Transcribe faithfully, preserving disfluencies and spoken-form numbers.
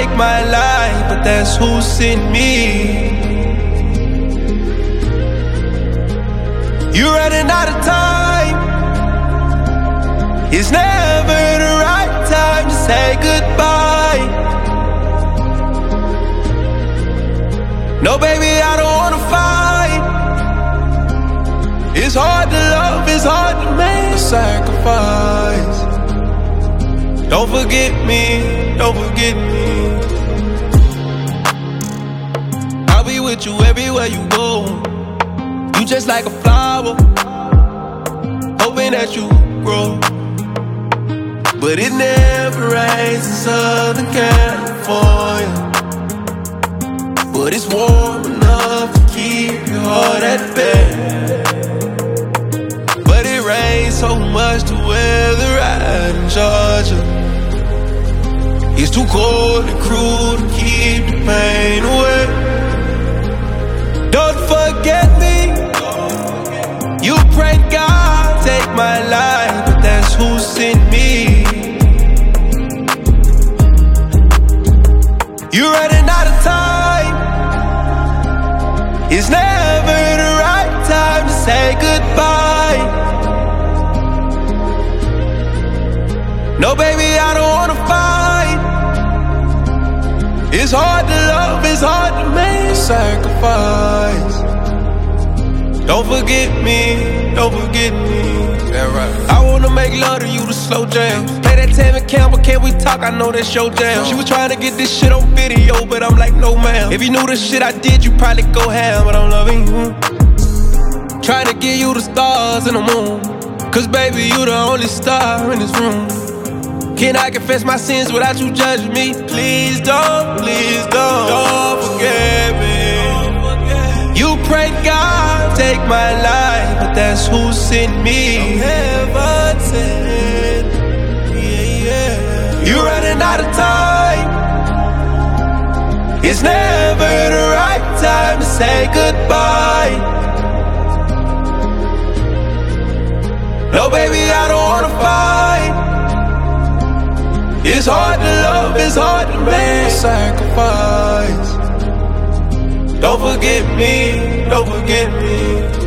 take my life, but that's who sent me. You're running out of time. It's never the right time to say goodbye. No, baby, I don't wanna fight. It's hard to love, it's hard to make a sacrifice. Don't forget me, don't forget me. I'll be with you everywhere you go. You just like a flower, hoping that you grow. But it never rains in Southern California. But it's warm enough to keep your heart at bay. But it rains so much to weather out in Georgia. It's too cold and cruel to keep the pain away. Don't forget me. You pray God take my life, but that's who sent me. You're running out of time. It's never the right time to say goodbye. No, baby, I don't wanna fight. It's hard to love, it's hard to make a sacrifice. Don't forget me, don't forget me. Yeah, right. I wanna make love to you to slow jam. Play that Tammy Campbell, can we talk? I know that's your jam. She was trying to get this shit on video, but I'm like, no ma'am. If you knew the shit I did, you probably go ham, but I'm loving you. Trying to give you the stars and the moon, cause baby, you the only star in this room. Can I confess my sins without you judging me? Please don't, please don't, don't forget me. You prayed God take my life, but that's who sent me. Heaven sent, yeah, yeah. You're running out of time. It's never the right time to say goodbye. No, baby, I don't wanna fight. It's hard to love, it's hard to make a sacrifice. Don't forget me, don't forget me.